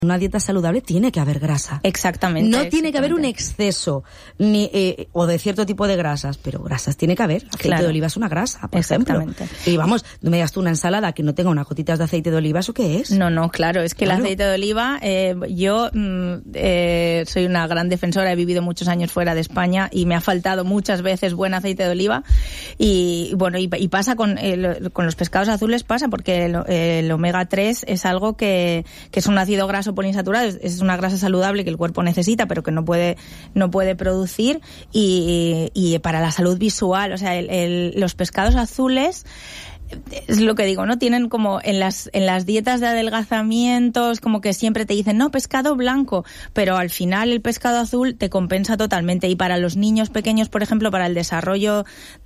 una dieta saludable tiene que haber grasa. Exactamente. No tiene que haber un exceso o de cierto tipo de grasas, pero grasas tiene que haber. Aceite de oliva es una grasa, por ejemplo. Y vamos, no me digas tú una ensalada que no tenga unas gotitas de aceite de oliva, ¿eso qué es? No, claro, es que el aceite de oliva, yo soy una gran defensora, he vivido muchos años fuera de España y me ha faltado muchas veces buen aceite de oliva y bueno, y pasa con los pescados azules, pasa porque el omega 3 es algo que es un ácido graso poliinsaturado, es una grasa saludable que el cuerpo necesita pero que no puede producir y para la salud visual, o sea, los pescados azules, es lo que digo, ¿no? Tienen como en las dietas de adelgazamiento, es como que siempre te dicen, no, pescado blanco, pero al final el pescado azul te compensa totalmente. Y para los niños pequeños, por ejemplo, para el desarrollo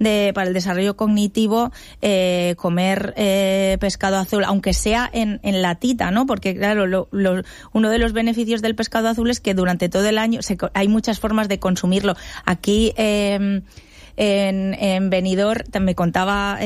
cognitivo, comer pescado azul, aunque sea en latita, ¿no? Porque claro, uno de los beneficios del pescado azul es que durante todo el año hay muchas formas de consumirlo. Aquí en Benidorm me contaba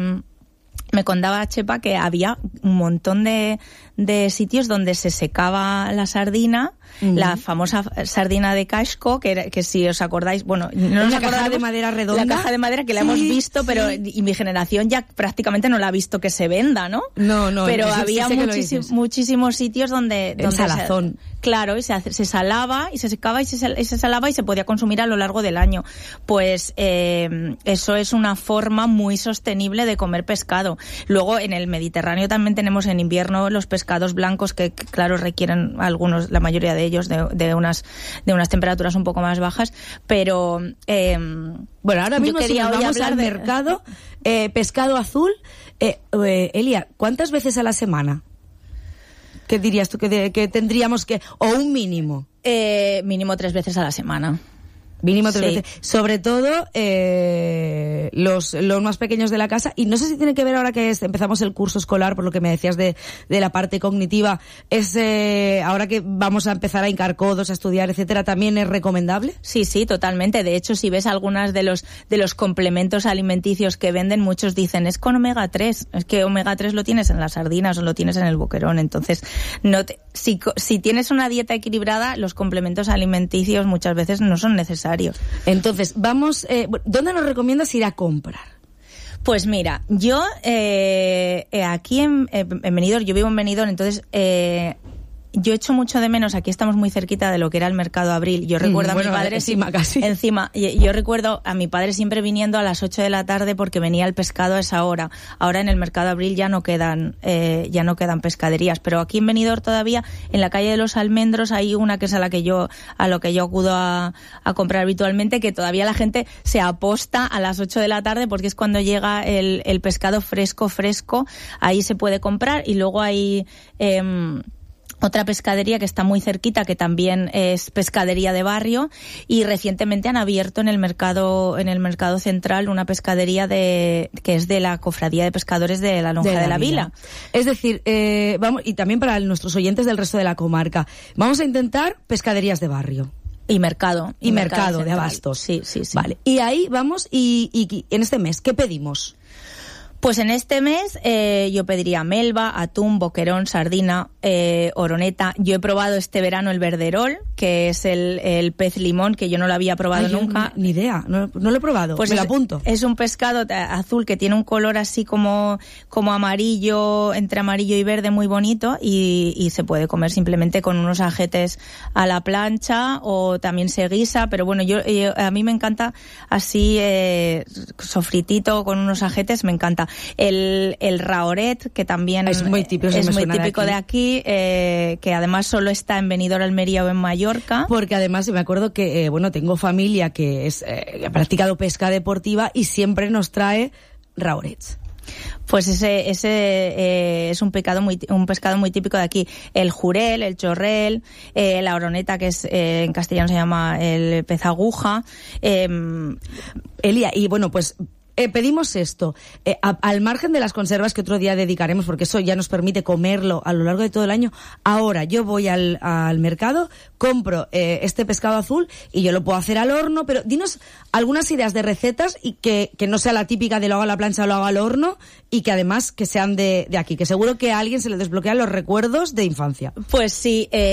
Chepa que había un montón de sitios donde se secaba la sardina, la famosa sardina de casco, que si os acordáis, bueno, no nos caja de madera redonda. La caja de madera que la hemos visto, pero y mi generación ya prácticamente no la ha visto que se venda, ¿no? No. Pero había muchísimos sitios donde salazón. Claro, y se salaba y se secaba y se salaba y se podía consumir a lo largo del año. Pues eso es una forma muy sostenible de comer pescado. Luego en el Mediterráneo también tenemos en invierno los pescados blancos que claro requieren la mayoría de ellos de unas temperaturas un poco más bajas, pero bueno, ahora mismo si nos vamos al mercado, pescado azul, Elia, ¿cuántas veces a la semana? ¿Qué dirías tú que tendríamos o un mínimo? Mínimo 3 veces a la semana. Mínimo 3 veces. Sobre todo los más pequeños de la casa. Y no sé si tiene que ver ahora que empezamos el curso escolar, por lo que me decías de la parte cognitiva, ahora que vamos a empezar a hincar codos, a estudiar, etcétera, ¿también es recomendable? Sí, totalmente. De hecho, si ves algunas de los complementos alimenticios que venden, muchos dicen, es con omega 3. Es que omega 3 lo tienes en las sardinas o lo tienes en el boquerón. Entonces, si tienes una dieta equilibrada, los complementos alimenticios muchas veces no son necesarios. Entonces, vamos, ¿dónde nos recomiendas ir a comprar? Pues mira, yo aquí en Benidorm, yo vivo en Benidorm, entonces yo echo mucho de menos, aquí estamos muy cerquita de lo que era el Mercado Abril. Yo recuerdo a mi padre encima. Yo recuerdo a mi padre siempre viniendo a las 8 de la tarde porque venía el pescado a esa hora. Ahora en el Mercado Abril ya no quedan pescaderías, pero aquí en Benidorm todavía en la calle de los Almendros hay una que es a lo que yo acudo a comprar habitualmente, que todavía la gente se aposta a las 8 de la tarde porque es cuando llega el pescado fresco, ahí se puede comprar. Y luego hay otra pescadería que está muy cerquita, que también es pescadería de barrio, y recientemente han abierto en el mercado central una pescadería que es de la Cofradía de Pescadores de la Lonja de la Vila. Es decir, vamos, y también para nuestros oyentes del resto de la comarca, vamos a intentar pescaderías de barrio. Y mercado de abastos. Sí. Vale. Y ahí vamos, y en este mes, ¿qué pedimos? Pues en este mes yo pediría melva, atún, boquerón, sardina, oroneta. Yo he probado este verano el verderol, que es el pez limón, que yo no lo había probado nunca. Ni idea, no lo he probado, pues me lo apunto. Es un pescado azul que tiene un color así como amarillo, entre amarillo y verde, muy bonito, y se puede comer simplemente con unos ajetes a la plancha, o también se guisa, pero bueno, a mí me encanta así sofritito con unos ajetes, me encanta. El raoret, que también es muy típico de aquí, que además solo está en Benidorm, Almería o en Mallorca. Porque además me acuerdo que, tengo familia que ha practicado pesca deportiva y siempre nos trae raorets. Pues ese es un pescado muy típico de aquí. El jurel, el chorrel, la oroneta, que es en castellano se llama el pez aguja. Elia, y bueno, pues pedimos esto, al margen de las conservas que otro día dedicaremos, porque eso ya nos permite comerlo a lo largo de todo el año. Ahora yo voy al mercado, compro este pescado azul y yo lo puedo hacer al horno, pero dinos algunas ideas de recetas y que no sea la típica de lo hago a la plancha o lo hago al horno, y que además que sean de aquí, que seguro que a alguien se le desbloquean los recuerdos de infancia. Pues sí,